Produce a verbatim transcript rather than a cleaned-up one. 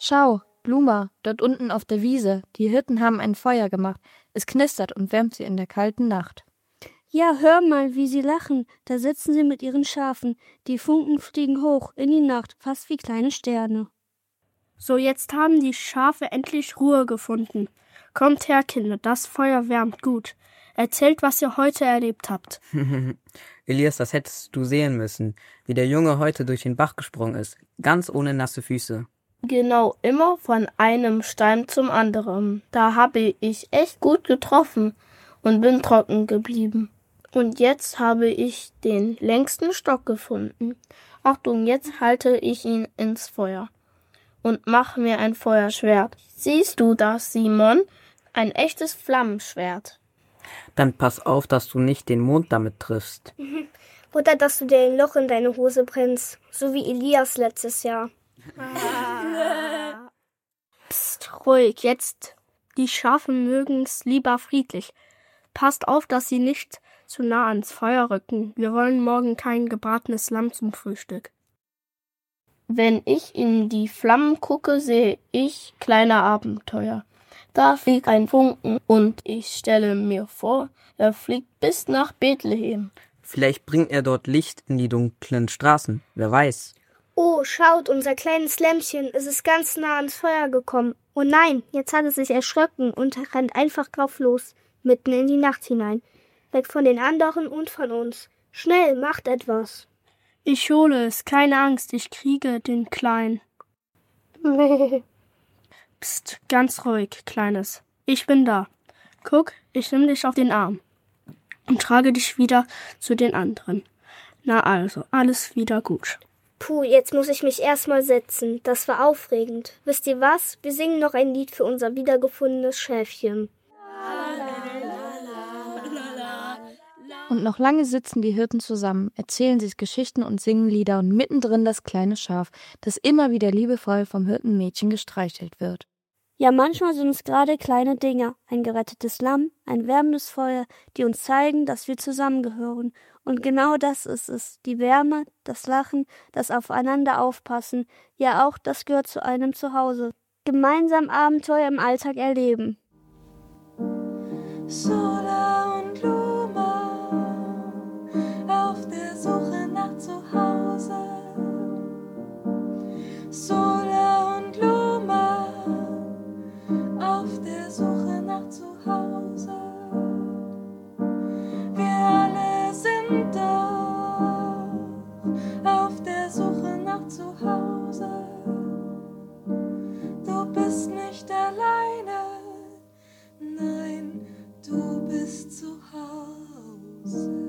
Schau, Bluma, dort unten auf der Wiese. Die Hirten haben ein Feuer gemacht. Es knistert und wärmt sie in der kalten Nacht. Ja, hör mal, wie sie lachen. Da sitzen sie mit ihren Schafen. Die Funken fliegen hoch in die Nacht, fast wie kleine Sterne. So, jetzt haben die Schafe endlich Ruhe gefunden. Kommt her, Kinder, das Feuer wärmt gut. Erzählt, was ihr heute erlebt habt. Elias, das hättest du sehen müssen, wie der Junge heute durch den Bach gesprungen ist, ganz ohne nasse Füße. Genau, immer von einem Stein zum anderen. Da habe ich echt gut getroffen und bin trocken geblieben. Und jetzt habe ich den längsten Stock gefunden. Achtung, jetzt halte ich ihn ins Feuer und mache mir ein Feuerschwert. Siehst du das, Simon? Ein echtes Flammenschwert. Dann pass auf, dass du nicht den Mond damit triffst. Oder dass du dir ein Loch in deine Hose brennst, so wie Elias letztes Jahr. Psst, ruhig, jetzt. Die Schafe mögen's lieber friedlich. Passt auf, dass sie nicht zu nah ans Feuer rücken. Wir wollen morgen kein gebratenes Lamm zum Frühstück. Wenn ich in die Flammen gucke, sehe ich kleine Abenteuer. Da fliegt ein Funken und ich stelle mir vor, er fliegt bis nach Bethlehem. Vielleicht bringt er dort Licht in die dunklen Straßen, wer weiß. Oh, schaut, unser kleines Lämpchen, es ist ganz nah ans Feuer gekommen. Oh nein, jetzt hat es sich erschrocken und rennt einfach drauf los, mitten in die Nacht hinein. Weg von den anderen und von uns. Schnell, macht etwas. Ich hole es, keine Angst, ich kriege den Kleinen. Psst, ganz ruhig, Kleines. Ich bin da. Guck, ich nehme dich auf den Arm und trage dich wieder zu den anderen. Na also, alles wieder gut. Puh, jetzt muss ich mich erstmal setzen. Das war aufregend. Wisst ihr was? Wir singen noch ein Lied für unser wiedergefundenes Schäfchen. Und noch lange sitzen die Hirten zusammen, erzählen sich Geschichten und singen Lieder und mittendrin das kleine Schaf, das immer wieder liebevoll vom Hirtenmädchen gestreichelt wird. Ja, manchmal sind es gerade kleine Dinge, ein gerettetes Lamm, ein wärmendes Feuer, die uns zeigen, dass wir zusammengehören. Und genau das ist es, die Wärme, das Lachen, das Aufeinander aufpassen, ja auch das gehört zu einem Zuhause. Gemeinsam Abenteuer im Alltag erleben. Sola und Luma auf der Suche nach Zuhause. Sola und Luma auf der Suche nach Zuhause. Wir alle sind doch auf der Suche nach Zuhause. Du bist nicht alleine, nein, du bist zu Hause.